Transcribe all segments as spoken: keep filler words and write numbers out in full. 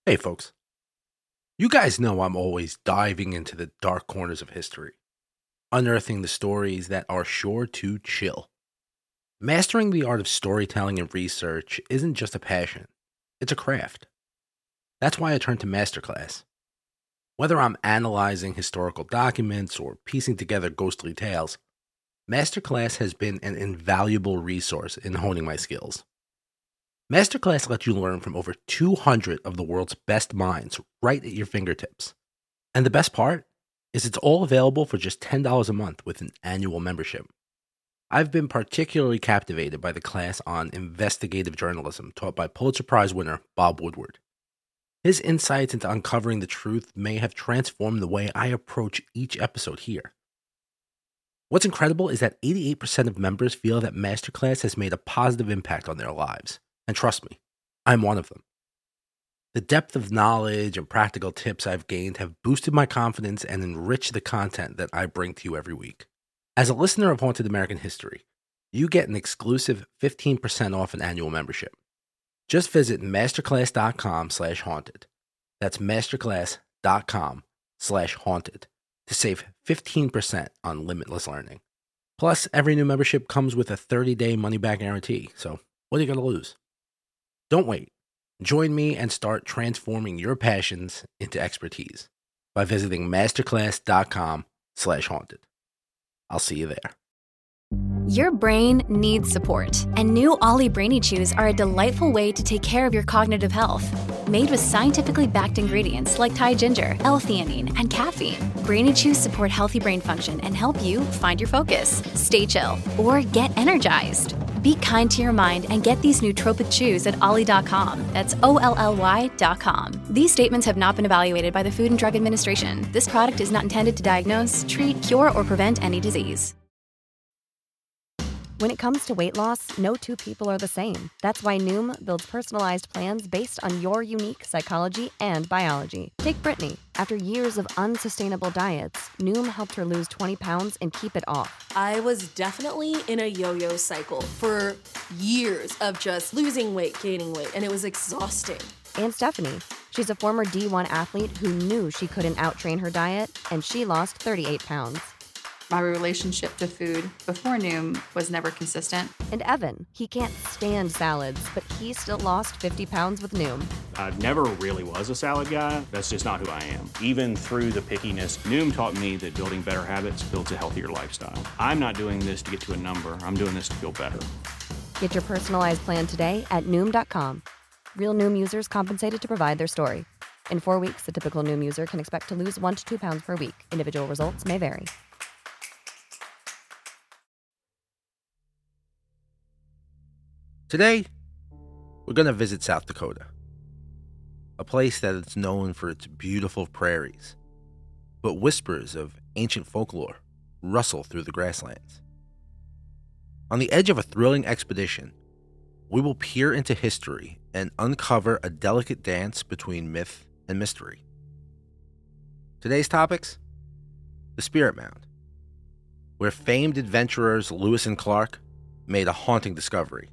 Hey, folks. You guys know I'm always diving into the dark corners of history, unearthing the stories that are sure to chill. Mastering the art of storytelling and research isn't just a passion, it's a craft. That's why I turn to Masterclass. Whether I'm analyzing historical documents or piecing together ghostly tales, Masterclass has been an invaluable resource in honing my skills. Masterclass lets you learn from over two hundred of the world's best minds right at your fingertips. And the best part is it's all available for just ten dollars a month with an annual membership. I've been particularly captivated by the class on investigative journalism taught by Pulitzer Prize winner Bob Woodward. His insights into uncovering the truth may have transformed the way I approach each episode here. What's incredible is that eighty-eight percent of members feel that Masterclass has made a positive impact on their lives. And trust me, I'm one of them. The depth of knowledge and practical tips I've gained have boosted my confidence and enriched the content that I bring to you every week. As a listener of Haunted American History, you get an exclusive fifteen percent off an annual membership. Just visit masterclass.com slash haunted. That's masterclass.com slash haunted to save fifteen percent on limitless learning. Plus, every new membership comes with a thirty-day money-back guarantee, so what are you going to lose? Don't wait. Join me and start transforming your passions into expertise by visiting masterclass.com slash haunted. I'll see you there. Your brain needs support, and new Ollie Brainy Chews are a delightful way to take care of your cognitive health. Made with scientifically backed ingredients like Thai ginger, L-theanine, and caffeine, Brainy Chews support healthy brain function and help you find your focus, stay chill, or get energized. Be kind to your mind and get these nootropic chews at ollie dot com. That's O L L Y dot com. These statements have not been evaluated by the Food and Drug Administration. This product is not intended to diagnose, treat, cure, or prevent any disease. When it comes to weight loss, no two people are the same. That's why Noom builds personalized plans based on your unique psychology and biology. Take Brittany. After years of unsustainable diets, Noom helped her lose twenty pounds and keep it off. I was definitely in a yo-yo cycle for years of just losing weight, gaining weight, and it was exhausting. And Stephanie. She's a former D one athlete who knew she couldn't outtrain her diet, and she lost thirty-eight pounds. My relationship to food before Noom was never consistent. And Evan, he can't stand salads, but he still lost fifty pounds with Noom. I never really was a salad guy. That's just not who I am. Even through the pickiness, Noom taught me that building better habits builds a healthier lifestyle. I'm not doing this to get to a number. I'm doing this to feel better. Get your personalized plan today at Noom dot com. Real Noom users compensated to provide their story. In four weeks, the typical Noom user can expect to lose one to two pounds per week. Individual results may vary. Today, we're going to visit South Dakota, a place that is known for its beautiful prairies, but whispers of ancient folklore rustle through the grasslands. On the edge of a thrilling expedition, we will peer into history and uncover a delicate dance between myth and mystery. Today's topics: the Spirit Mound, where famed adventurers Lewis and Clark made a haunting discovery.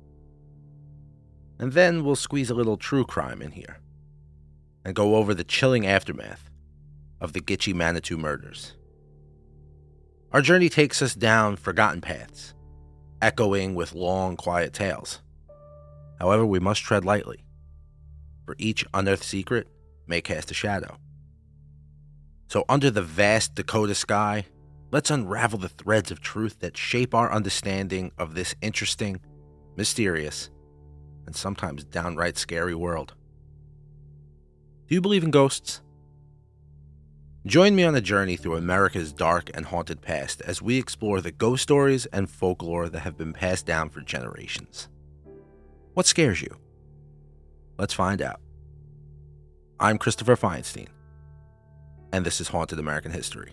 And then we'll squeeze a little true crime in here and go over the chilling aftermath of the Gitche Manitou murders. Our journey takes us down forgotten paths, echoing with long, quiet tales. However, we must tread lightly, for each unearthed secret may cast a shadow. So under the vast Dakota sky, let's unravel the threads of truth that shape our understanding of this interesting, mysterious, and sometimes downright scary world. Do you believe in ghosts? Join me on a journey through America's dark and haunted past as we explore the ghost stories and folklore that have been passed down for generations. What scares you? Let's find out. I'm Christopher Feinstein, and this is Haunted American History.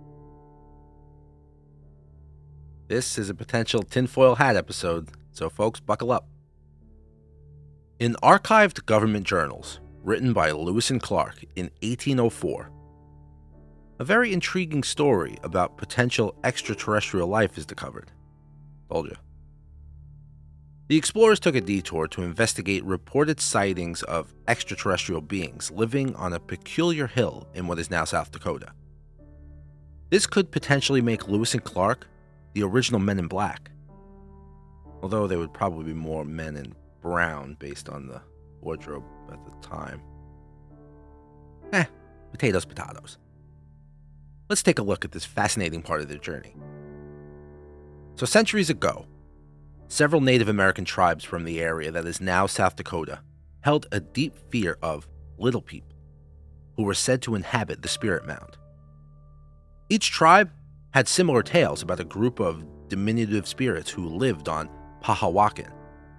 This is a potential tinfoil hat episode, so folks, buckle up. In archived government journals written by Lewis and Clark in eighteen oh four, a very intriguing story about potential extraterrestrial life is discovered. Told you. The explorers took a detour to investigate reported sightings of extraterrestrial beings living on a peculiar hill in what is now South Dakota. This could potentially make Lewis and Clark the original Men in Black, although they would probably be more men in brown based on the wardrobe at the time. Eh, potatoes, potatoes. Let's take a look at this fascinating part of their journey. So centuries ago, several Native American tribes from the area that is now South Dakota held a deep fear of little people who were said to inhabit the Spirit Mound. Each tribe had similar tales about a group of diminutive spirits who lived on Pahawakan.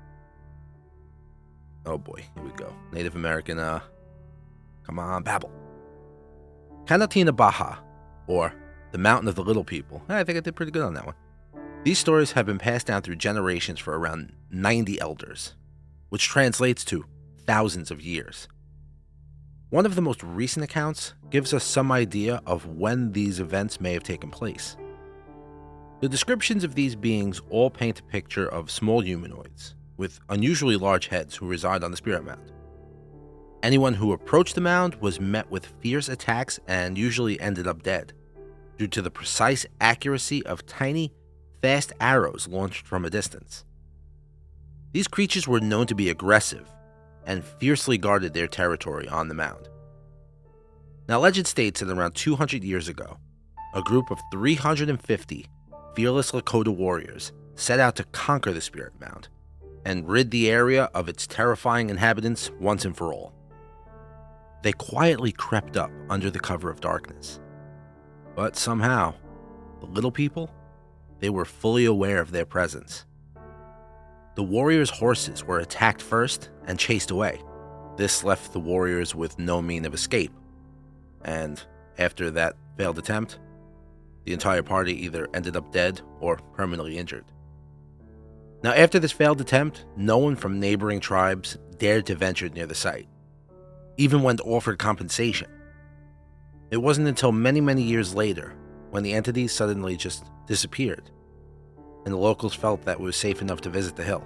Oh boy, here we go. Native American, uh, come on, babble. Kanatina Baha, or the Mountain of the Little People. I think I did pretty good on that one. These stories have been passed down through generations for around ninety elders, which translates to thousands of years. One of the most recent accounts gives us some idea of when these events may have taken place. The descriptions of these beings all paint a picture of small humanoids with unusually large heads who reside on the Spirit Mound. Anyone who approached the mound was met with fierce attacks and usually ended up dead, due to the precise accuracy of tiny, fast arrows launched from a distance. These creatures were known to be aggressive and fiercely guarded their territory on the mound. Now, legend states that around two hundred years ago, a group of three hundred fifty fearless Lakota warriors set out to conquer the Spirit Mound and rid the area of its terrifying inhabitants once and for all. They quietly crept up under the cover of darkness. But somehow, the little people, they were fully aware of their presence. The warriors' horses were attacked first and chased away. This left the warriors with no mean of escape. And after that failed attempt, the entire party either ended up dead or permanently injured. Now, after this failed attempt, no one from neighboring tribes dared to venture near the site, even when offered compensation. It wasn't until many, many years later when the entities suddenly just disappeared, and the locals felt that it was safe enough to visit the hill.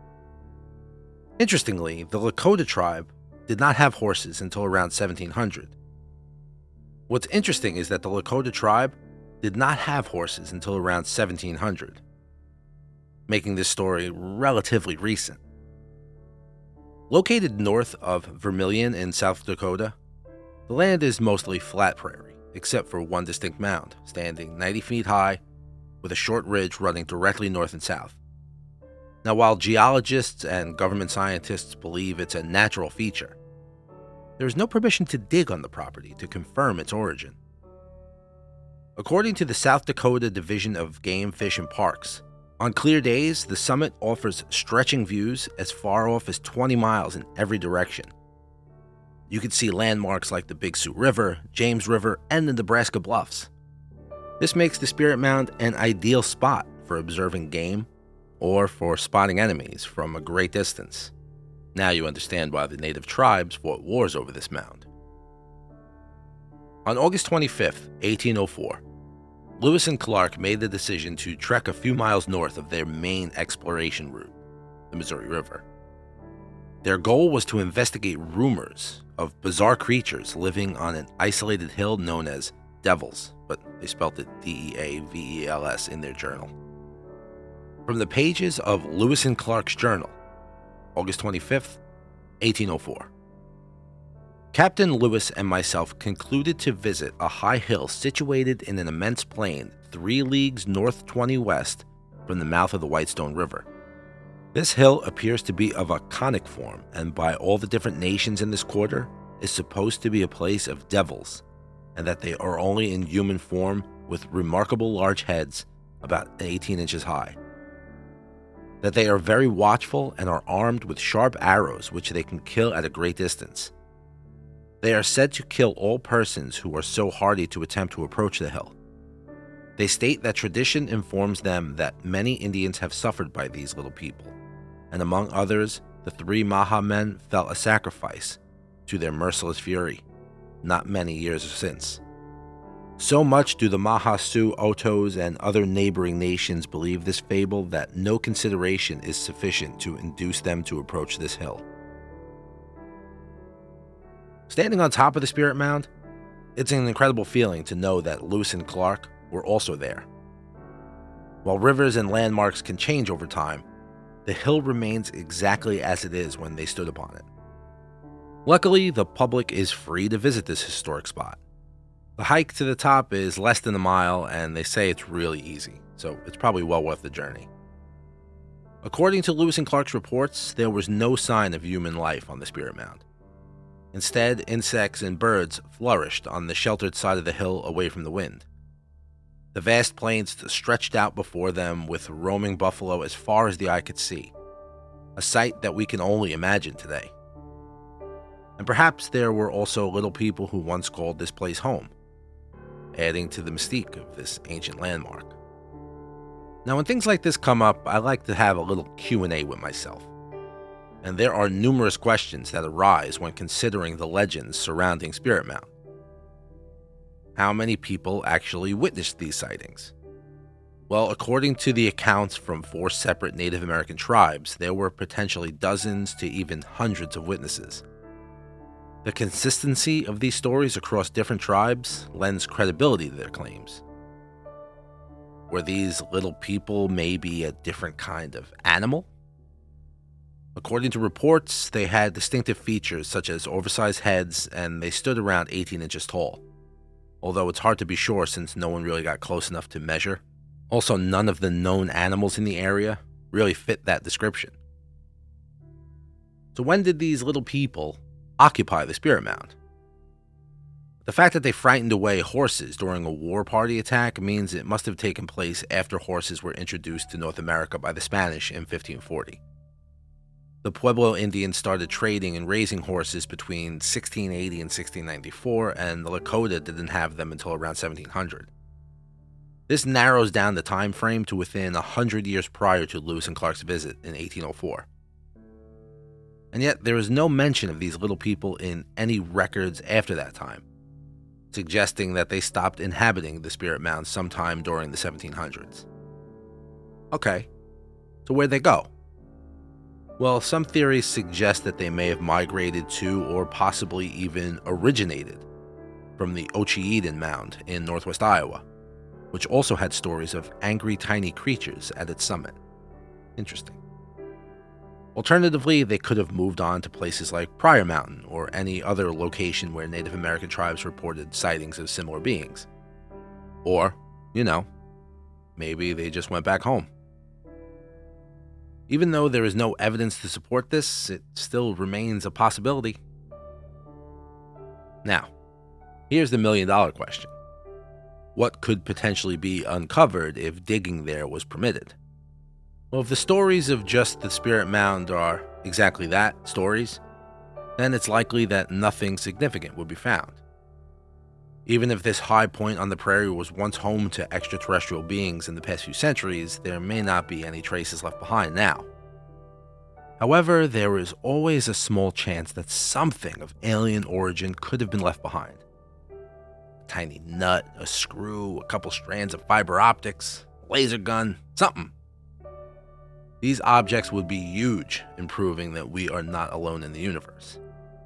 Interestingly, the Lakota tribe did not have horses until around seventeen hundred. What's interesting is that the Lakota tribe did not have horses until around seventeen hundred, making this story relatively recent. Located north of Vermilion in South Dakota, the land is mostly flat prairie, except for one distinct mound, standing ninety feet high, with a short ridge running directly north and south. Now, while geologists and government scientists believe it's a natural feature, there is no permission to dig on the property to confirm its origin. According to the South Dakota Division of Game, Fish, and Parks, on clear days, the summit offers stretching views as far off as twenty miles in every direction. You can see landmarks like the Big Sioux River, James River, and the Nebraska Bluffs. This makes the Spirit Mound an ideal spot for observing game or for spotting enemies from a great distance. Now you understand why the native tribes fought wars over this mound. On August twenty-fifth, eighteen oh four, Lewis and Clark made the decision to trek a few miles north of their main exploration route, the Missouri River. Their goal was to investigate rumors of bizarre creatures living on an isolated hill known as Devils, but they spelled it D E A V E L S in their journal. From the pages of Lewis and Clark's journal, August twenty-fifth, eighteen oh four. Captain Lewis and myself concluded to visit a high hill situated in an immense plain three leagues north twenty west from the mouth of the Whitestone River. This hill appears to be of a conic form, and by all the different nations in this quarter, is supposed to be a place of devils, and that they are only in human form with remarkable large heads about eighteen inches high. That they are very watchful and are armed with sharp arrows which they can kill at a great distance. They are said to kill all persons who are so hardy to attempt to approach the hill. They state that tradition informs them that many Indians have suffered by these little people, and among others, the three Maha men fell a sacrifice to their merciless fury, not many years since. So much do the Mahasu, Otos, and other neighboring nations believe this fable that no consideration is sufficient to induce them to approach this hill. Standing on top of the Spirit Mound, it's an incredible feeling to know that Lewis and Clark were also there. While rivers and landmarks can change over time, the hill remains exactly as it is when they stood upon it. Luckily, the public is free to visit this historic spot. The hike to the top is less than a mile, and they say it's really easy, so it's probably well worth the journey. According to Lewis and Clark's reports, there was no sign of human life on the Spirit Mound. Instead, insects and birds flourished on the sheltered side of the hill away from the wind. The vast plains stretched out before them with roaming buffalo as far as the eye could see, a sight that we can only imagine today. And perhaps there were also little people who once called this place home, adding to the mystique of this ancient landmark. Now, when things like this come up, I like to have a little Q and A with myself. And there are numerous questions that arise when considering the legends surrounding Spirit Mound. How many people actually witnessed these sightings? Well, according to the accounts from four separate Native American tribes, there were potentially dozens to even hundreds of witnesses. The consistency of these stories across different tribes lends credibility to their claims. Were these little people maybe a different kind of animal? According to reports, they had distinctive features such as oversized heads, and they stood around eighteen inches tall, although it's hard to be sure since no one really got close enough to measure. Also, none of the known animals in the area really fit that description. So when did these little people occupy the Spirit Mound? The fact that they frightened away horses during a war party attack means it must have taken place after horses were introduced to North America by the Spanish in fifteen forty. The Pueblo Indians started trading and raising horses between sixteen eighty and sixteen ninety-four, and the Lakota didn't have them until around seventeen hundred. This narrows down the time frame to within one hundred years prior to Lewis and Clark's visit in eighteen oh four. And yet, there is no mention of these little people in any records after that time, suggesting that they stopped inhabiting the Spirit Mound sometime during the seventeen hundreds. Okay, so where'd they go? Well, some theories suggest that they may have migrated to or possibly even originated from the Ocheyedan Mound in northwest Iowa, which also had stories of angry tiny creatures at its summit. Interesting. Alternatively, they could have moved on to places like Pryor Mountain or any other location where Native American tribes reported sightings of similar beings. Or, you know, maybe they just went back home. Even though there is no evidence to support this, it still remains a possibility. Now, here's the million-dollar question. What could potentially be uncovered if digging there was permitted? Well, if the stories of just the Spirit Mound are exactly that, stories, then it's likely that nothing significant would be found. Even if this high point on the prairie was once home to extraterrestrial beings in the past few centuries, there may not be any traces left behind now. However, there is always a small chance that something of alien origin could have been left behind. A tiny nut, a screw, a couple strands of fiber optics, a laser gun, something. These objects would be huge in proving that we are not alone in the universe.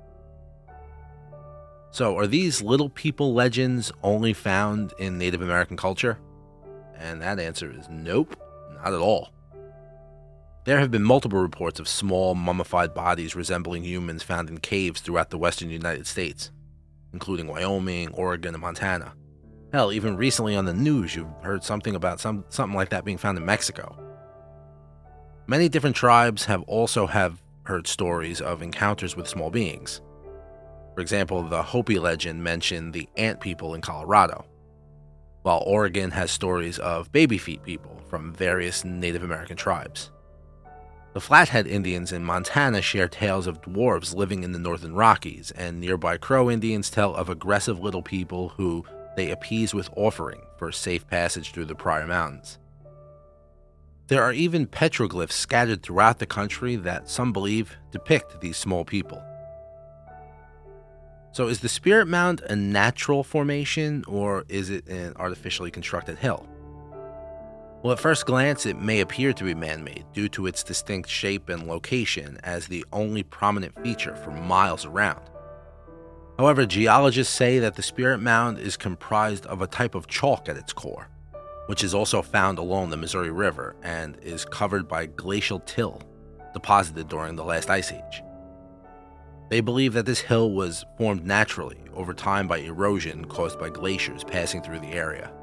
So, are these little people legends only found in Native American culture? And that answer is nope, not at all. There have been multiple reports of small, mummified bodies resembling humans found in caves throughout the western United States, including Wyoming, Oregon, and Montana. Hell, even recently on the news, you've heard something about some, something like that being found in Mexico. Many different tribes have also have heard stories of encounters with small beings. For example, the Hopi legend mentioned the ant people in Colorado, while Oregon has stories of baby feet people from various Native American tribes. The Flathead Indians in Montana share tales of dwarves living in the northern Rockies, and nearby Crow Indians tell of aggressive little people who they appease with offering for safe passage through the Pryor Mountains. There are even petroglyphs scattered throughout the country that some believe depict these small people. So is the Spirit Mound a natural formation, or is it an artificially constructed hill? Well, at first glance, it may appear to be man-made due to its distinct shape and location as the only prominent feature for miles around. However, geologists say that the Spirit Mound is comprised of a type of chalk at its core, which is also found along the Missouri River and is covered by glacial till deposited during the last ice age. They believe that this hill was formed naturally over time by erosion caused by glaciers passing through the area.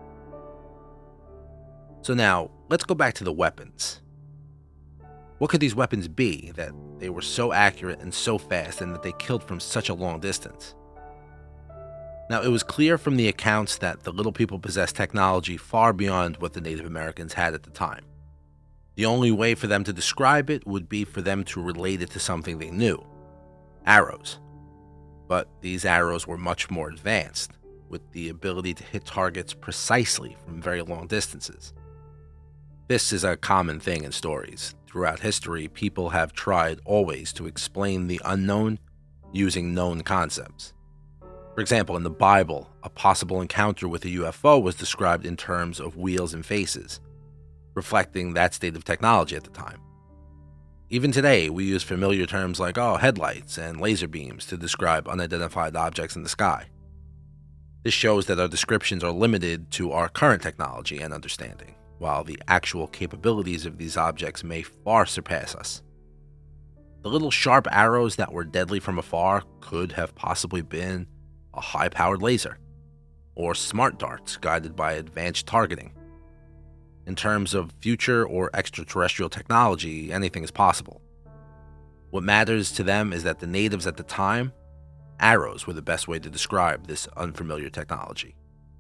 So now, let's go back to the weapons. What could these weapons be that they were so accurate and so fast and that they killed from such a long distance? Now, it was clear from the accounts that the Little People possessed technology far beyond what the Native Americans had at the time. The only way for them to describe it would be for them to relate it to something they knew: arrows. But these arrows were much more advanced, with the ability to hit targets precisely from very long distances. This is a common thing in stories. Throughout history, people have tried always to explain the unknown using known concepts. For example, in the Bible, a possible encounter with a U F O was described in terms of wheels and faces, reflecting that state of technology at the time. Even today, we use familiar terms like, oh, headlights and laser beams to describe unidentified objects in the sky. This shows that our descriptions are limited to our current technology and understanding, while the actual capabilities of these objects may far surpass us. The little sharp arrows that were deadly from afar could have possibly been a high-powered laser, or smart darts guided by advanced targeting. In terms of future or extraterrestrial technology, anything is possible. What matters to them is that the natives at the time, arrows were the best way to describe this unfamiliar technology.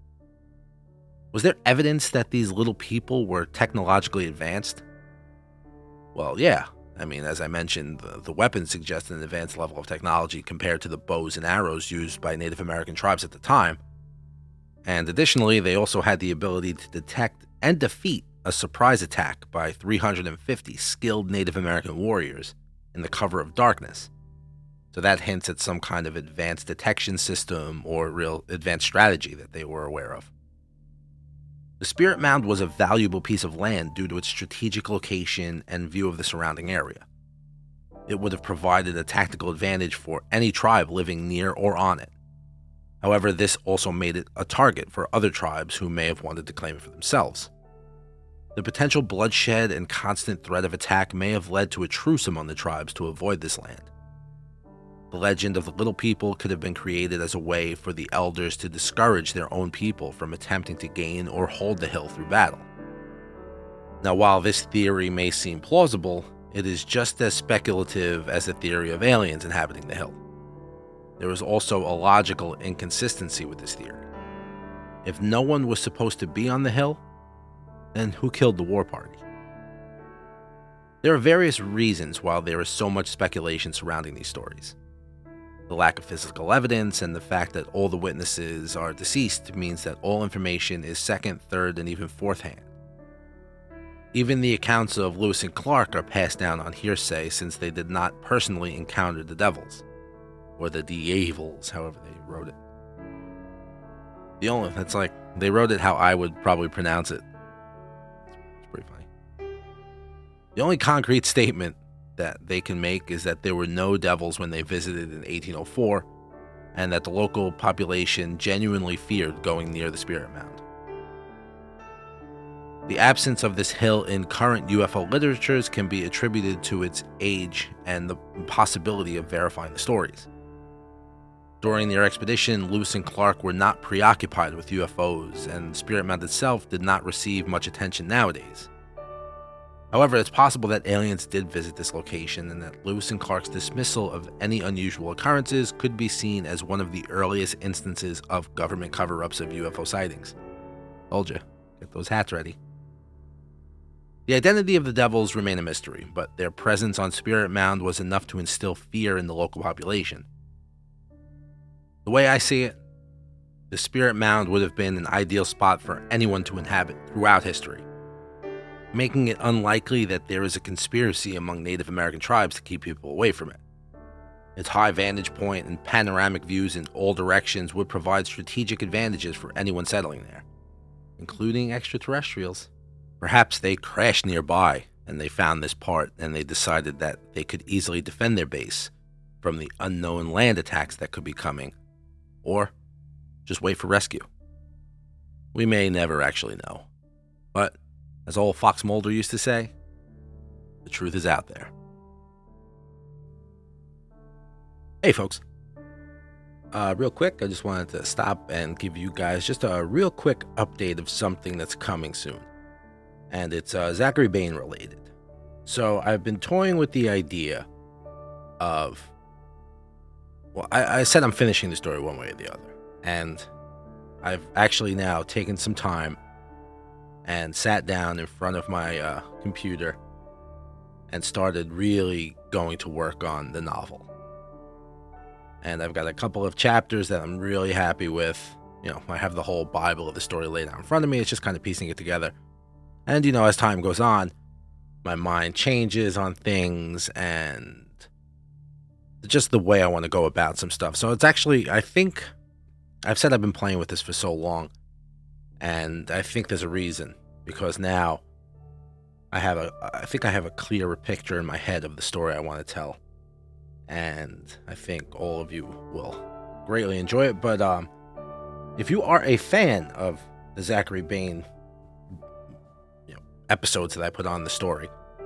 Was there evidence that these little people were technologically advanced? Well, yeah. I mean, as I mentioned, the, the weapons suggest an advanced level of technology compared to the bows and arrows used by Native American tribes at the time. And additionally, they also had the ability to detect and defeat a surprise attack by three hundred fifty skilled Native American warriors in the cover of darkness. So that hints at some kind of advanced detection system or real advanced strategy that they were aware of. The Spirit Mound was a valuable piece of land due to its strategic location and view of the surrounding area. It would have provided a tactical advantage for any tribe living near or on it. However, this also made it a target for other tribes who may have wanted to claim it for themselves. The potential bloodshed and constant threat of attack may have led to a truce among the tribes to avoid this land. The legend of the Little People could have been created as a way for the elders to discourage their own people from attempting to gain or hold the hill through battle. Now, while this theory may seem plausible, it is just as speculative as the theory of aliens inhabiting the hill. There is also a logical inconsistency with this theory. If no one was supposed to be on the hill, then who killed the war party? There are various reasons why there is so much speculation surrounding these stories. The lack of physical evidence and the fact that all the witnesses are deceased means that all information is second, third, and even fourth hand. Even the accounts of Lewis and Clark are passed down on hearsay since they did not personally encounter the devils, or the Dievils, however they wrote it. The only, that's like, they wrote it how I would probably pronounce it. It's pretty funny. The only concrete statement that they can make is that there were no devils when they visited in eighteen oh four, and that the local population genuinely feared going near the Spirit Mound. The absence of this hill in current U F O literatures can be attributed to its age and the impossibility of verifying the stories. During their expedition, Lewis and Clark were not preoccupied with U F Os, and Spirit Mound itself did not receive much attention nowadays. However, it's possible that aliens did visit this location and that Lewis and Clark's dismissal of any unusual occurrences could be seen as one of the earliest instances of government cover-ups of U F O sightings. Told you, get those hats ready. The identity of the devils remain a mystery, but their presence on Spirit Mound was enough to instill fear in the local population. The way I see it, the Spirit Mound would have been an ideal spot for anyone to inhabit throughout history, making it unlikely that there is a conspiracy among Native American tribes to keep people away from it. Its high vantage point and panoramic views in all directions would provide strategic advantages for anyone settling there, including extraterrestrials. Perhaps they crashed nearby and they found this part and they decided that they could easily defend their base from the unknown land attacks that could be coming, or just wait for rescue. We may never actually know. But, as old Fox Mulder used to say, the truth is out there. Hey folks, uh, real quick, I just wanted to stop and give you guys just a real quick update of something that's coming soon. And it's uh, Zachary Bain related. So I've been toying with the idea of, well, I, I said I'm finishing the story one way or the other. And I've actually now taken some time and sat down in front of my uh, computer and started really going to work on the novel. And I've got a couple of chapters that I'm really happy with. You know, I have the whole Bible of the story laid out in front of me. It's just kind of piecing it together. And, you know, as time goes on, my mind changes on things and just the way I want to go about some stuff. So it's actually, I think, I've said I've been playing with this for so long. And I think there's a reason. Because now I have a, I think I have a clearer picture in my head of the story I want to tell. And I think all of you will greatly enjoy it. But um, if you are a fan of the Zachary Bain, you know, episodes that I put on the story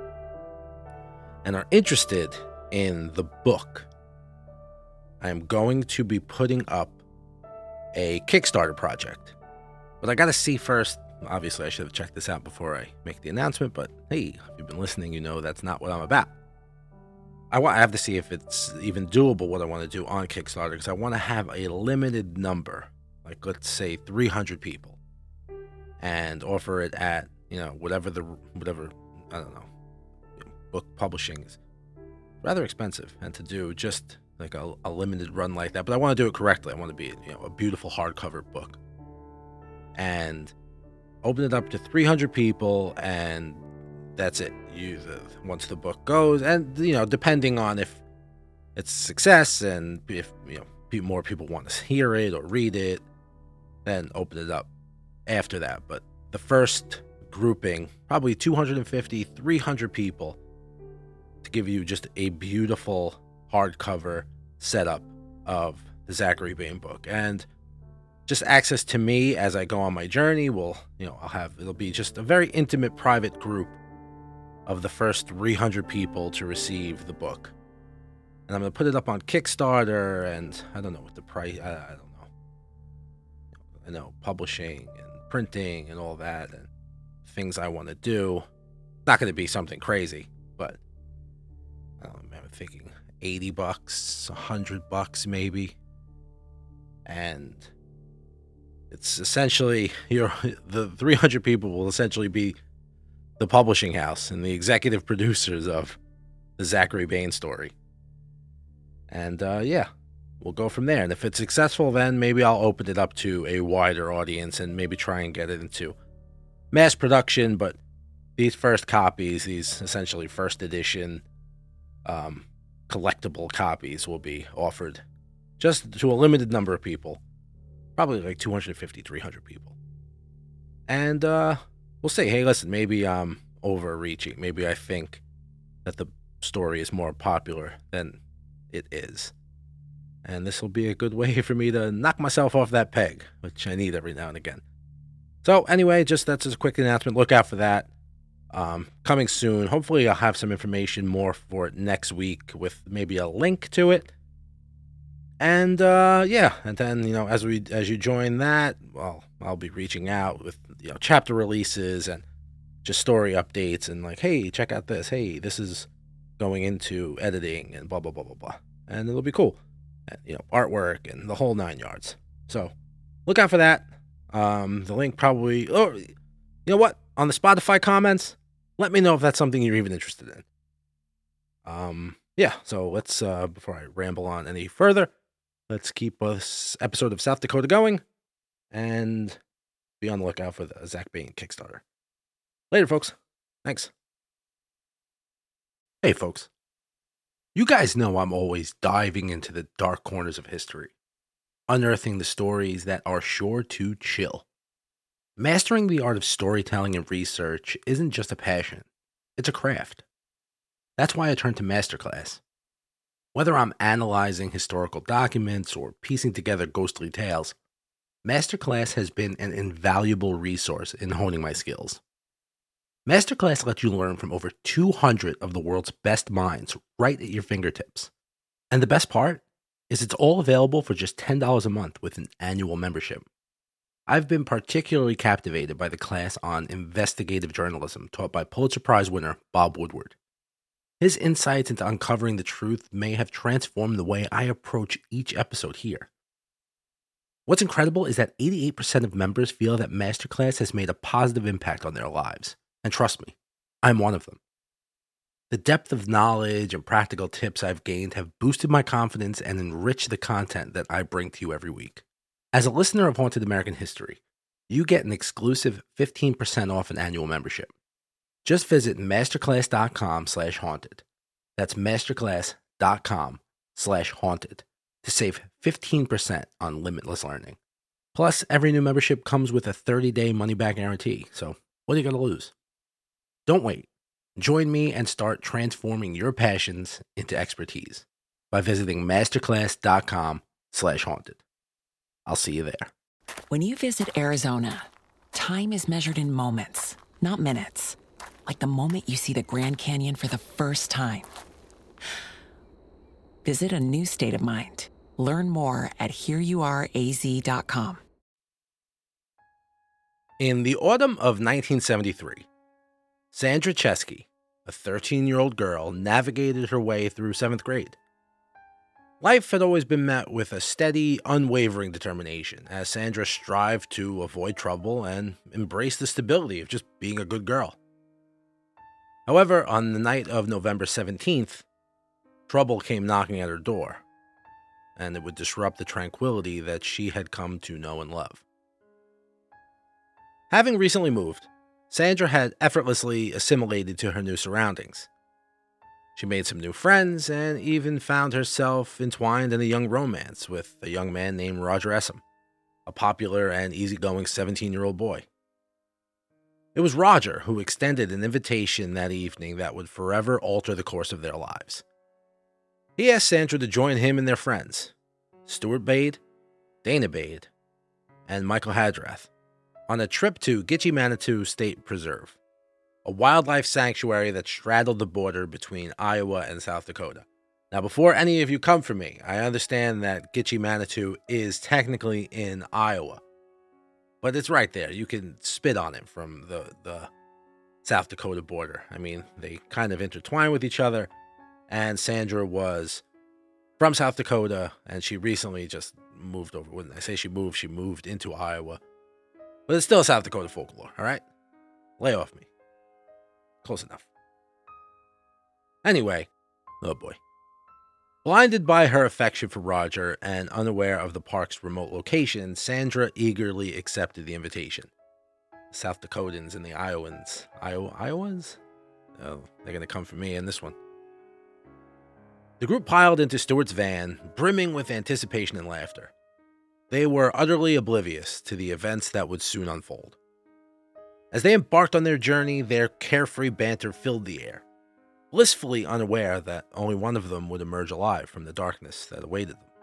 and are interested in the book, I am going to be putting up a Kickstarter project. But I got to see first. Obviously, I should have checked this out before I make the announcement. But hey, if you've been listening, you know that's not what I'm about. I, want, I have to see if it's even doable what I want to do on Kickstarter, because I want to have a limited number, like let's say three hundred people, and offer it at, you know, whatever the, whatever, I don't know, you know, book publishing is rather expensive, and to do just like a, a limited run like that. But I want to do it correctly. I want to be, you know, a beautiful hardcover book, and open it up to three hundred people, and that's it. You the, once the book goes, and you know, depending on if it's a success and if you know more people want to hear it or read it, then open it up after that. But the first grouping, probably two hundred fifty, three hundred people, to give you just a beautiful hardcover setup of the Zachary Bain book, and just access to me as I go on my journey. Will, you know, I'll have, it'll be just a very intimate, private group of the first three hundred people to receive the book. And I'm going to put it up on Kickstarter, and I don't know what the price, I, I don't know. I know publishing and printing and all that and things I want to do. Not going to be something crazy, but I don't know, I'm thinking eighty bucks, one hundred bucks maybe. And it's essentially, you're, the three hundred people will essentially be the publishing house and the executive producers of the Zachary Bain story. And uh, yeah, we'll go from there. And if it's successful, then maybe I'll open it up to a wider audience and maybe try and get it into mass production. But these first copies, these essentially first edition um, collectible copies, will be offered just to a limited number of people. Probably like two hundred fifty, three hundred people. And uh, we'll say, hey, listen, maybe I'm overreaching. Maybe I think that the story is more popular than it is. And this will be a good way for me to knock myself off that peg, which I need every now and again. So anyway, just that's just a quick announcement. Look out for that. Um, coming soon. Hopefully I'll have some information more for it next week with maybe a link to it. And, uh, yeah, and then, you know, as we, as you join that, well, I'll be reaching out with, you know, chapter releases and just story updates and like, hey, check out this. Hey, this is going into editing and blah, blah, blah, blah, blah. And it'll be cool. And, you know, artwork and the whole nine yards. So look out for that. Um, the link probably, oh, you know what? On the Spotify comments, let me know if that's something you're even interested in. Um, yeah, so let's, uh, before I ramble on any further, let's keep this episode of South Dakota going and be on the lookout for the Zach Bain Kickstarter. Later, folks. Thanks. Hey, folks. You guys know I'm always diving into the dark corners of history, unearthing the stories that are sure to chill. Mastering the art of storytelling and research isn't just a passion, it's a craft. That's why I turn to Masterclass. Whether I'm analyzing historical documents or piecing together ghostly tales, Masterclass has been an invaluable resource in honing my skills. Masterclass lets you learn from over two hundred of the world's best minds right at your fingertips. And the best part is it's all available for just ten dollars a month with an annual membership. I've been particularly captivated by the class on investigative journalism taught by Pulitzer Prize winner Bob Woodward. His insights into uncovering the truth may have transformed the way I approach each episode here. What's incredible is that eighty-eight percent of members feel that Masterclass has made a positive impact on their lives. And trust me, I'm one of them. The depth of knowledge and practical tips I've gained have boosted my confidence and enriched the content that I bring to you every week. As a listener of Haunted American History, you get an exclusive fifteen percent off an annual membership. Just visit masterclass.com slash haunted. That's masterclass.com slash haunted to save fifteen percent on limitless learning. Plus, every new membership comes with a thirty-day money-back guarantee, so what are you going to lose? Don't wait. Join me and start transforming your passions into expertise by visiting masterclass.com slash haunted. I'll see you there. When you visit Arizona, time is measured in moments, not minutes. Like the moment you see the Grand Canyon for the first time. Visit a new state of mind. Learn more at here you are a z dot com. In the autumn of nineteen seventy-three, Sandra Chesky, a thirteen-year-old girl, navigated her way through seventh grade. Life had always been met with a steady, unwavering determination as Sandra strived to avoid trouble and embrace the stability of just being a good girl. However, on the night of November seventeenth, trouble came knocking at her door, and it would disrupt the tranquility that she had come to know and love. Having recently moved, Sandra had effortlessly assimilated to her new surroundings. She made some new friends and even found herself entwined in a young romance with a young man named Roger Essam, a popular and easygoing seventeen-year-old boy. It was Roger who extended an invitation that evening that would forever alter the course of their lives. He asked Sandra to join him and their friends, Stuart Bade, Dana Bade, and Michael Hadrath, on a trip to Gitche Manitou State Preserve, a wildlife sanctuary that straddled the border between Iowa and South Dakota. Now, before any of you come for me, I understand that Gitche Manitou is technically in Iowa, but it's right there. You can spit on it from the, the South Dakota border. I mean, they kind of intertwine with each other, and Sandra was from South Dakota, and she recently just moved over. When I say she moved, she moved into Iowa. But it's still South Dakota folklore, all right? Lay off me. Close enough. Anyway, oh boy. Blinded by her affection for Roger and unaware of the park's remote location, Sandra eagerly accepted the invitation. The South Dakotans and the Iowans. Iowa, Iowans? Oh, they're going to come for me in this one. The group piled into Stuart's van, brimming with anticipation and laughter. They were utterly oblivious to the events that would soon unfold. As they embarked on their journey, their carefree banter filled the air, blissfully unaware that only one of them would emerge alive from the darkness that awaited them.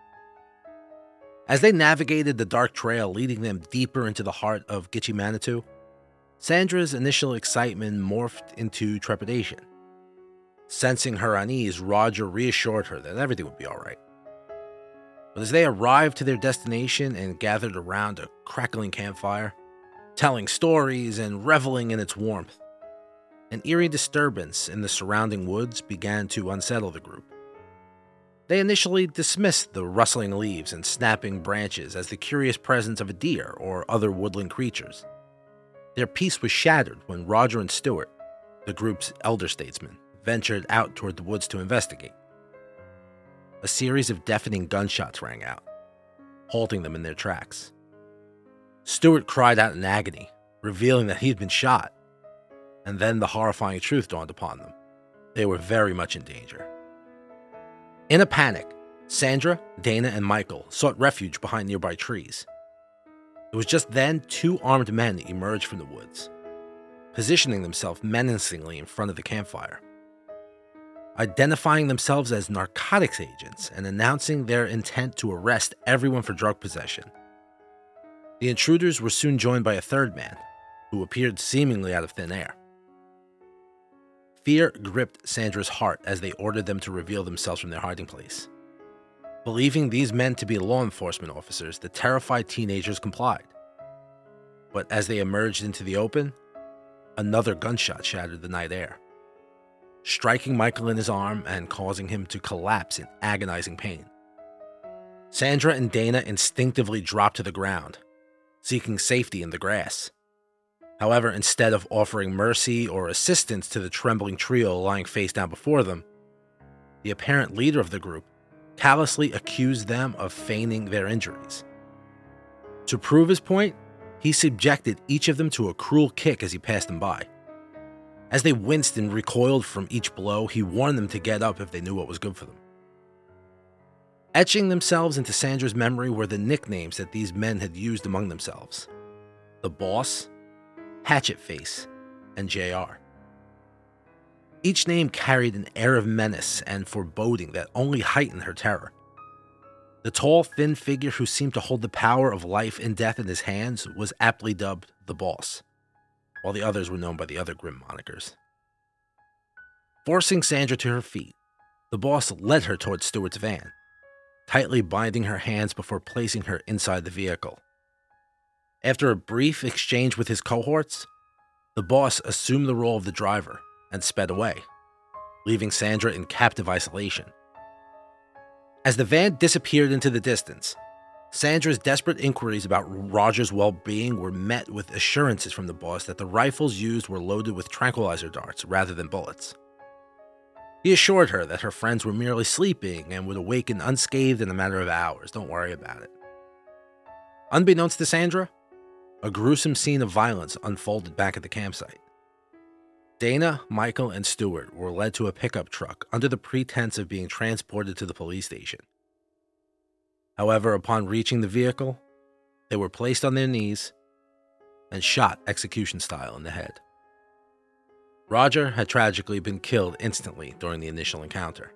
As they navigated the dark trail leading them deeper into the heart of Gitche Manitou, Sandra's initial excitement morphed into trepidation. Sensing her unease, Roger reassured her that everything would be all right. But as they arrived to their destination and gathered around a crackling campfire, telling stories and reveling in its warmth, an eerie disturbance in the surrounding woods began to unsettle the group. They initially dismissed the rustling leaves and snapping branches as the curious presence of a deer or other woodland creatures. Their peace was shattered when Roger and Stuart, the group's elder statesmen, ventured out toward the woods to investigate. A series of deafening gunshots rang out, halting them in their tracks. Stuart cried out in agony, revealing that he had been shot, and then the horrifying truth dawned upon them. They were very much in danger. In a panic, Sandra, Dana, and Michael sought refuge behind nearby trees. It was just then two armed men emerged from the woods, positioning themselves menacingly in front of the campfire, identifying themselves as narcotics agents and announcing their intent to arrest everyone for drug possession. The intruders were soon joined by a third man, who appeared seemingly out of thin air. Fear gripped Sandra's heart as they ordered them to reveal themselves from their hiding place. Believing these men to be law enforcement officers, the terrified teenagers complied. But as they emerged into the open, another gunshot shattered the night air, striking Michael in his arm and causing him to collapse in agonizing pain. Sandra and Dana instinctively dropped to the ground, seeking safety in the grass. However, instead of offering mercy or assistance to the trembling trio lying face down before them, the apparent leader of the group callously accused them of feigning their injuries. To prove his point, he subjected each of them to a cruel kick as he passed them by. As they winced and recoiled from each blow, he warned them to get up if they knew what was good for them. Etching themselves into Sandra's memory were the nicknames that these men had used among themselves: the Boss, Hatchet Face, and J R. Each name carried an air of menace and foreboding that only heightened her terror. The tall, thin figure who seemed to hold the power of life and death in his hands was aptly dubbed the Boss, while the others were known by the other grim monikers. Forcing Sandra to her feet, the Boss led her towards Stewart's van, tightly binding her hands before placing her inside the vehicle. After a brief exchange with his cohorts, the Boss assumed the role of the driver and sped away, leaving Sandra in captive isolation. As the van disappeared into the distance, Sandra's desperate inquiries about Roger's well-being were met with assurances from the Boss that the rifles used were loaded with tranquilizer darts rather than bullets. He assured her that her friends were merely sleeping and would awaken unscathed in a matter of hours. Don't worry about it. Unbeknownst to Sandra, a gruesome scene of violence unfolded back at the campsite. Dana, Michael, and Stewart were led to a pickup truck under the pretense of being transported to the police station. However, upon reaching the vehicle, they were placed on their knees and shot execution style in the head. Roger had tragically been killed instantly during the initial encounter.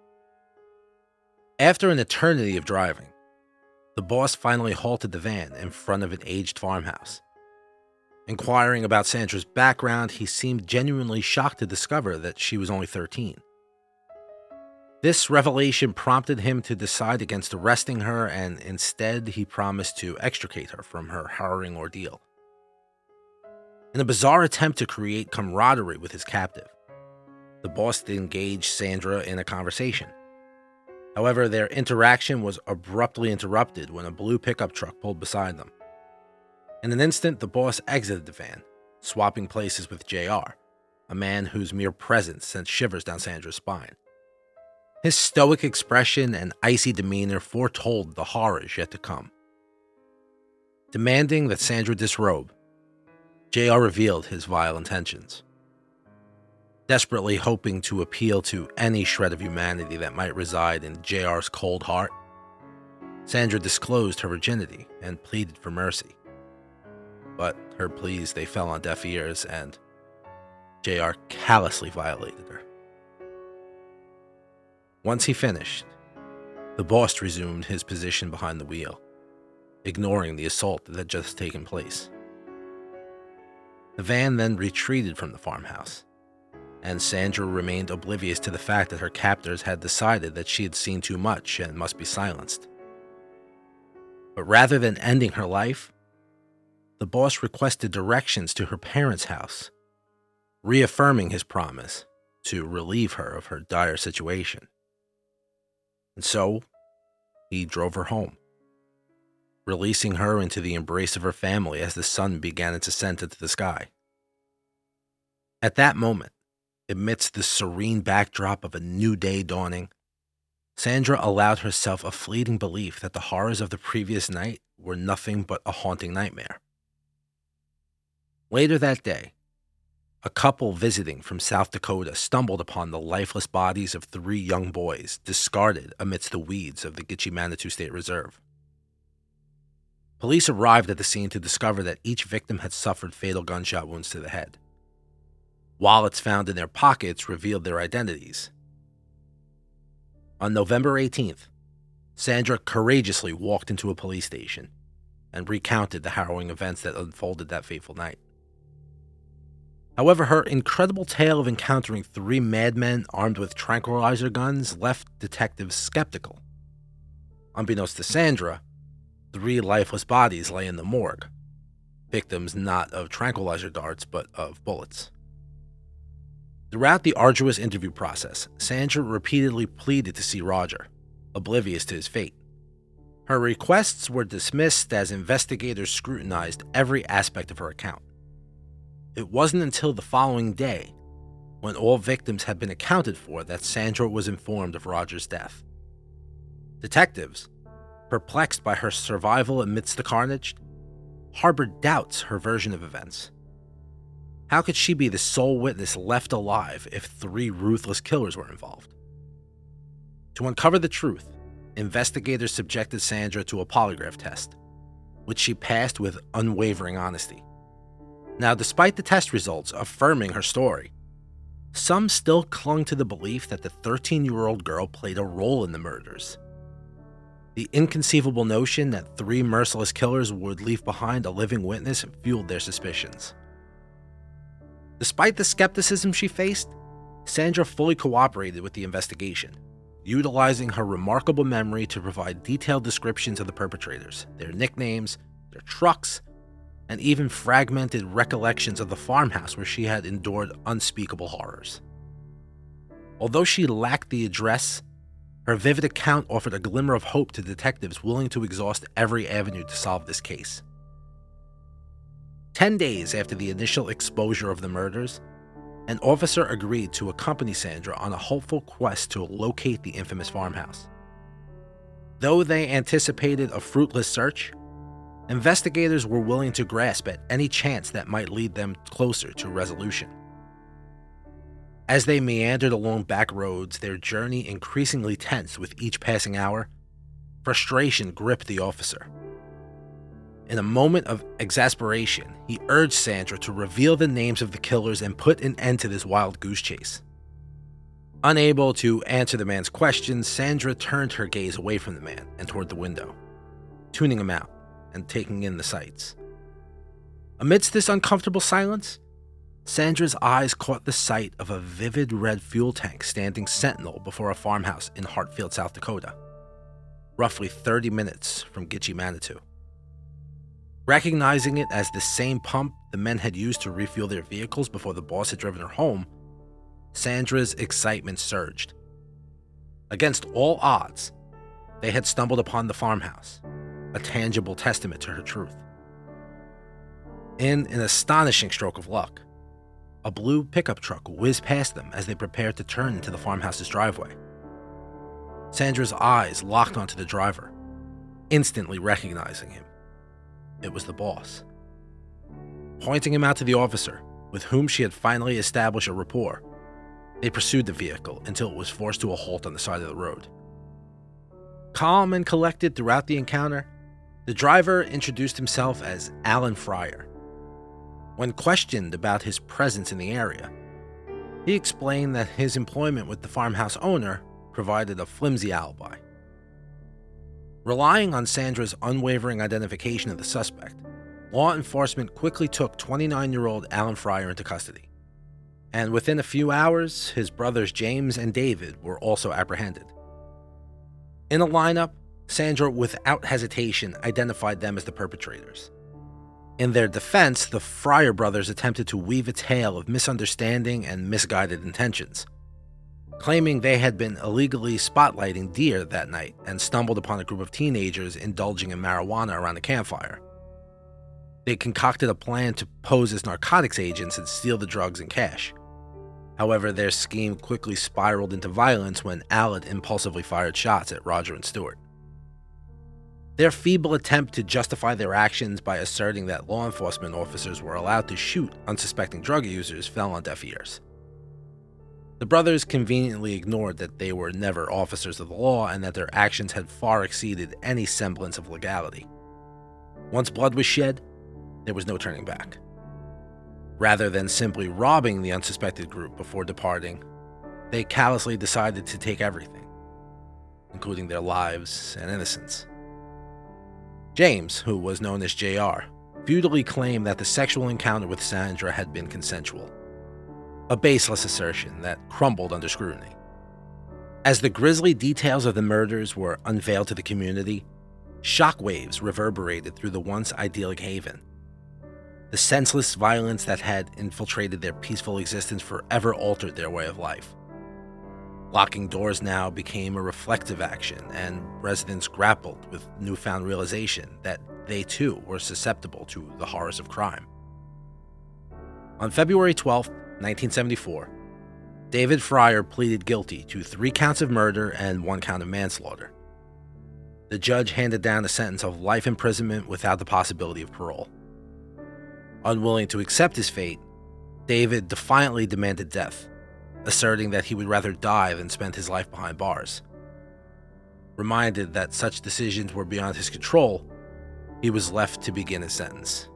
After an eternity of driving, the Boss finally halted the van in front of an aged farmhouse. Inquiring about Sandra's background, he seemed genuinely shocked to discover that she was only thirteen. This revelation prompted him to decide against arresting her, and instead he promised to extricate her from her harrowing ordeal. In a bizarre attempt to create camaraderie with his captive, the Boss engaged Sandra in a conversation. However, their interaction was abruptly interrupted when a blue pickup truck pulled beside them. In an instant, the Boss exited the van, swapping places with J R, a man whose mere presence sent shivers down Sandra's spine. His stoic expression and icy demeanor foretold the horrors yet to come. Demanding that Sandra disrobe, J R revealed his vile intentions. Desperately hoping to appeal to any shred of humanity that might reside in J R's cold heart, Sandra disclosed her virginity and pleaded for mercy. But her pleas, they fell on deaf ears, and J R callously violated her. Once he finished, the Boss resumed his position behind the wheel, ignoring the assault that had just taken place. The van then retreated from the farmhouse, and Sandra remained oblivious to the fact that her captors had decided that she had seen too much and must be silenced. But rather than ending her life, the Boss requested directions to her parents' house, reaffirming his promise to relieve her of her dire situation. And so, he drove her home, releasing her into the embrace of her family as the sun began its ascent into the sky. At that moment, amidst the serene backdrop of a new day dawning, Sandra allowed herself a fleeting belief that the horrors of the previous night were nothing but a haunting nightmare. Later that day, a couple visiting from South Dakota stumbled upon the lifeless bodies of three young boys discarded amidst the weeds of the Gitche-Manitou State Reserve. Police arrived at the scene to discover that each victim had suffered fatal gunshot wounds to the head. Wallets found in their pockets revealed their identities. On November eighteenth, Sandra courageously walked into a police station and recounted the harrowing events that unfolded that fateful night. However, her incredible tale of encountering three madmen armed with tranquilizer guns left detectives skeptical. Unbeknownst to Sandra, three lifeless bodies lay in the morgue, victims not of tranquilizer darts but of bullets. Throughout the arduous interview process, Sandra repeatedly pleaded to see Roger, oblivious to his fate. Her requests were dismissed as investigators scrutinized every aspect of her account. It wasn't until the following day, when all victims had been accounted for, that Sandra was informed of Roger's death. Detectives, perplexed by her survival amidst the carnage, harbored doubts her version of events. How could she be the sole witness left alive if three ruthless killers were involved? To uncover the truth, investigators subjected Sandra to a polygraph test, which she passed with unwavering honesty. Now, despite the test results affirming her story, some still clung to the belief that the thirteen-year-old girl played a role in the murders. The inconceivable notion that three merciless killers would leave behind a living witness fueled their suspicions. Despite the skepticism she faced, Sandra fully cooperated with the investigation, utilizing her remarkable memory to provide detailed descriptions of the perpetrators, their nicknames, their trucks, and even fragmented recollections of the farmhouse where she had endured unspeakable horrors. Although she lacked the address, her vivid account offered a glimmer of hope to detectives willing to exhaust every avenue to solve this case. Ten days after the initial exposure of the murders, an officer agreed to accompany Sandra on a hopeful quest to locate the infamous farmhouse. Though they anticipated a fruitless search, investigators were willing to grasp at any chance that might lead them closer to resolution. As they meandered along back roads, their journey increasingly tense with each passing hour, frustration gripped the officer. In a moment of exasperation, he urged Sandra to reveal the names of the killers and put an end to this wild goose chase. Unable to answer the man's questions, Sandra turned her gaze away from the man and toward the window, tuning him out and taking in the sights. Amidst this uncomfortable silence, Sandra's eyes caught the sight of a vivid red fuel tank standing sentinel before a farmhouse in Hartfield, South Dakota, roughly thirty minutes from Gitche-Manitou. Recognizing it as the same pump the men had used to refuel their vehicles before the boss had driven her home, Sandra's excitement surged. Against all odds, they had stumbled upon the farmhouse, a tangible testament to her truth. In an astonishing stroke of luck, a blue pickup truck whizzed past them as they prepared to turn into the farmhouse's driveway. Sandra's eyes locked onto the driver, instantly recognizing him. It was the boss. Pointing him out to the officer, with whom she had finally established a rapport, they pursued the vehicle until it was forced to a halt on the side of the road. Calm and collected throughout the encounter, the driver introduced himself as Alan Fryer. When questioned about his presence in the area, he explained that his employment with the farmhouse owner provided a flimsy alibi. Relying on Sandra's unwavering identification of the suspect, law enforcement quickly took twenty-nine-year-old Alan Fryer into custody, and within a few hours, his brothers James and David were also apprehended. In a lineup, Sandra, without hesitation, identified them as the perpetrators. In their defense, the Fryer brothers attempted to weave a tale of misunderstanding and misguided intentions, claiming they had been illegally spotlighting deer that night and stumbled upon a group of teenagers indulging in marijuana around a campfire. They concocted a plan to pose as narcotics agents and steal the drugs and cash. However, their scheme quickly spiraled into violence when Alan impulsively fired shots at Roger and Stewart. Their feeble attempt to justify their actions by asserting that law enforcement officers were allowed to shoot unsuspecting drug users fell on deaf ears. The brothers conveniently ignored that they were never officers of the law and that their actions had far exceeded any semblance of legality. Once blood was shed, there was no turning back. Rather than simply robbing the unsuspected group before departing, they callously decided to take everything, including their lives and innocence. James, who was known as J R, futilely claimed that the sexual encounter with Sandra had been consensual, a baseless assertion that crumbled under scrutiny. As the grisly details of the murders were unveiled to the community, shockwaves reverberated through the once idyllic haven. The senseless violence that had infiltrated their peaceful existence forever altered their way of life. Locking doors now became a reflective action, and residents grappled with newfound realization that they too were susceptible to the horrors of crime. On February twelfth, nineteen seventy-four, David Fryer pleaded guilty to three counts of murder and one count of manslaughter. The judge handed down a sentence of life imprisonment without the possibility of parole. Unwilling to accept his fate, David defiantly demanded death, asserting that he would rather die than spend his life behind bars. Reminded that such decisions were beyond his control, he was left to begin his sentence.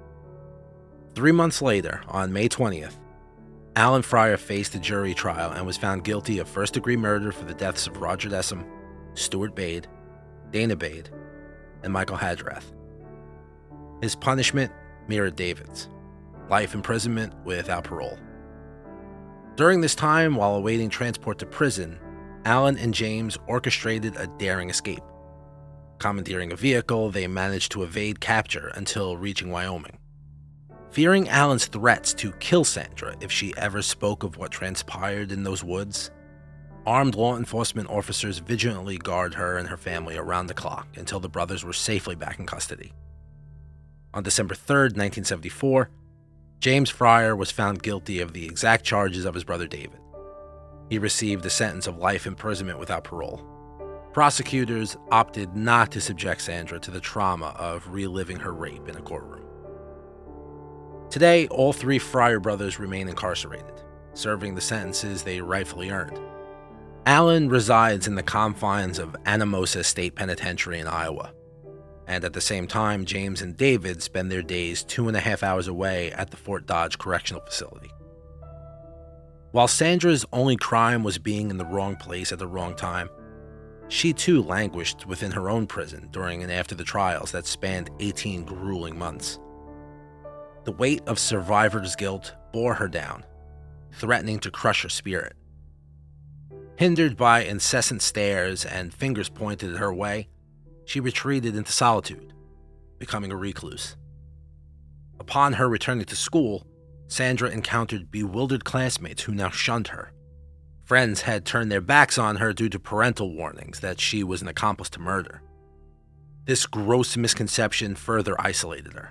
Three months later, on May twentieth, Alan Fryer faced a jury trial and was found guilty of first-degree murder for the deaths of Roger Dessem, Stuart Bade, Dana Bade, and Michael Hadrath. His punishment mirrored David's: life imprisonment without parole. During this time, while awaiting transport to prison, Alan and James orchestrated a daring escape. Commandeering a vehicle, they managed to evade capture until reaching Wyoming. Fearing Alan's threats to kill Sandra if she ever spoke of what transpired in those woods, armed law enforcement officers vigilantly guard her and her family around the clock until the brothers were safely back in custody. On December third, nineteen seventy-four, James Fryer was found guilty of the exact charges of his brother David. He received a sentence of life imprisonment without parole. Prosecutors opted not to subject Sandra to the trauma of reliving her rape in a courtroom. Today, all three Fryer brothers remain incarcerated, serving the sentences they rightfully earned. Alan resides in the confines of Anamosa State Penitentiary in Iowa, and at the same time, James and David spend their days two and a half hours away at the Fort Dodge Correctional Facility. While Sandra's only crime was being in the wrong place at the wrong time, she too languished within her own prison during and after the trials that spanned eighteen grueling months. The weight of survivor's guilt bore her down, threatening to crush her spirit. Hindered by incessant stares and fingers pointed her way, she retreated into solitude, becoming a recluse. Upon her returning to school, Sandra encountered bewildered classmates who now shunned her. Friends had turned their backs on her due to parental warnings that she was an accomplice to murder. This gross misconception further isolated her.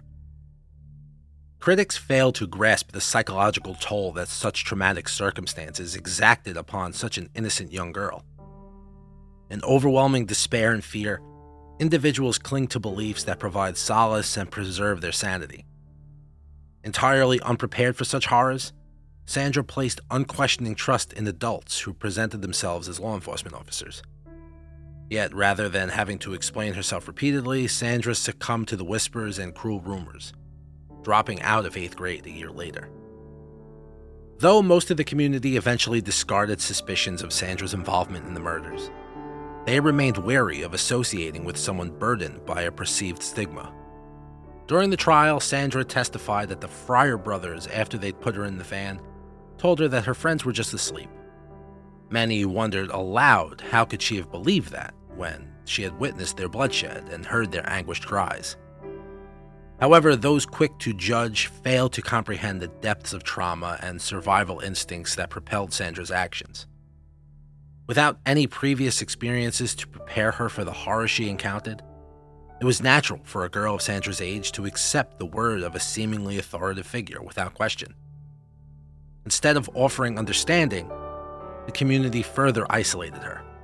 Critics failed to grasp the psychological toll that such traumatic circumstances exacted upon such an innocent young girl. In overwhelming despair and fear, individuals cling to beliefs that provide solace and preserve their sanity. Entirely unprepared for such horrors, Sandra placed unquestioning trust in adults who presented themselves as law enforcement officers. Yet, rather than having to explain herself repeatedly, Sandra succumbed to the whispers and cruel rumors, dropping out of eighth grade a year later. Though most of the community eventually discarded suspicions of Sandra's involvement in the murders, they remained wary of associating with someone burdened by a perceived stigma. During the trial, Sandra testified that the Fryer brothers, after they'd put her in the van, told her that her friends were just asleep. Many wondered aloud how could she have believed that when she had witnessed their bloodshed and heard their anguished cries. However, those quick to judge failed to comprehend the depths of trauma and survival instincts that propelled Sandra's actions. Without any previous experiences to prepare her for the horror she encountered, it was natural for a girl of Sandra's age to accept the word of a seemingly authoritative figure without question. Instead of offering understanding, the community further isolated her.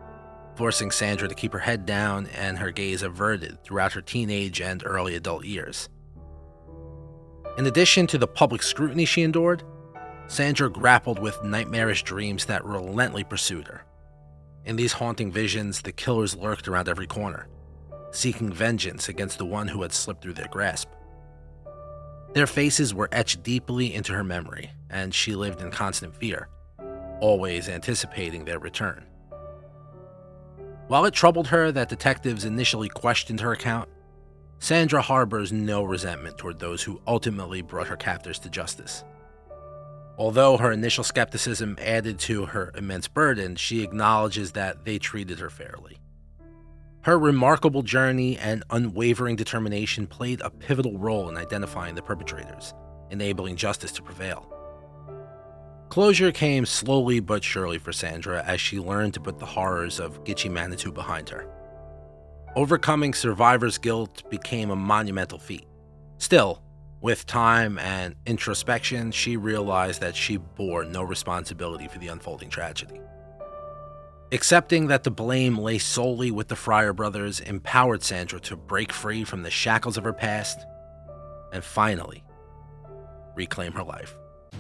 forcing Sandra to keep her head down and her gaze averted throughout her teenage and early adult years. In addition to the public scrutiny she endured, Sandra grappled with nightmarish dreams that relentlessly pursued her. In these haunting visions, the killers lurked around every corner, seeking vengeance against the one who had slipped through their grasp. Their faces were etched deeply into her memory, and she lived in constant fear, always anticipating their return. While it troubled her that detectives initially questioned her account, Sandra harbors no resentment toward those who ultimately brought her captors to justice. Although her initial skepticism added to her immense burden, she acknowledges that they treated her fairly. Her remarkable journey and unwavering determination played a pivotal role in identifying the perpetrators, enabling justice to prevail. Closure came slowly but surely for Sandra as she learned to put the horrors of Gitche Manitou behind her. Overcoming survivor's guilt became a monumental feat. Still, with time and introspection, she realized that she bore no responsibility for the unfolding tragedy. Accepting that the blame lay solely with the Fryer brothers empowered Sandra to break free from the shackles of her past and finally reclaim her life.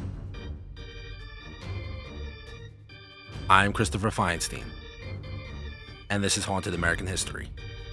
I'm Christopher Feinstein, and this is Haunted American History.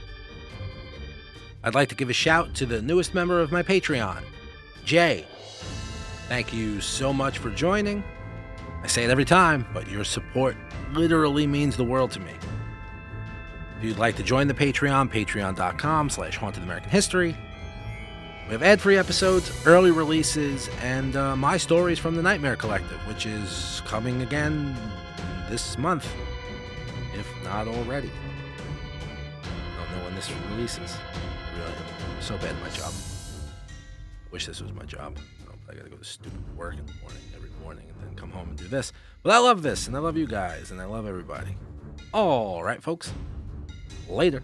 I'd like to give a shout to the newest member of my Patreon, Jay. Thank you so much for joining. I say it every time, but your support literally means the world to me. If you'd like to join the Patreon, patreon.com slash Haunted American History. We have ad-free episodes, early releases, and uh, my stories from the Nightmare Collective, which is coming again this month, if not already. I don't know when this releases. Really, I'm so bad at my job. I wish this was my job. I gotta go to stupid work in the morning, every morning, and then come home and do this. But I love this, and I love you guys, and I love everybody. All right, folks. Later.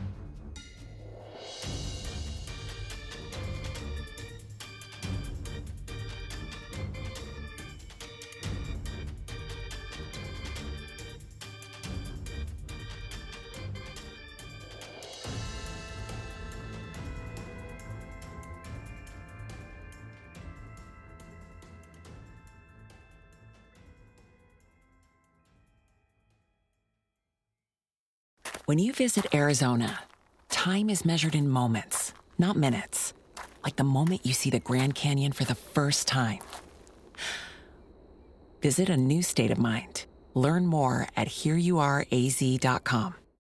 When you visit Arizona, time is measured in moments, not minutes. Like the moment you see the Grand Canyon for the first time. Visit a new state of mind. Learn more at here you are a z dot com.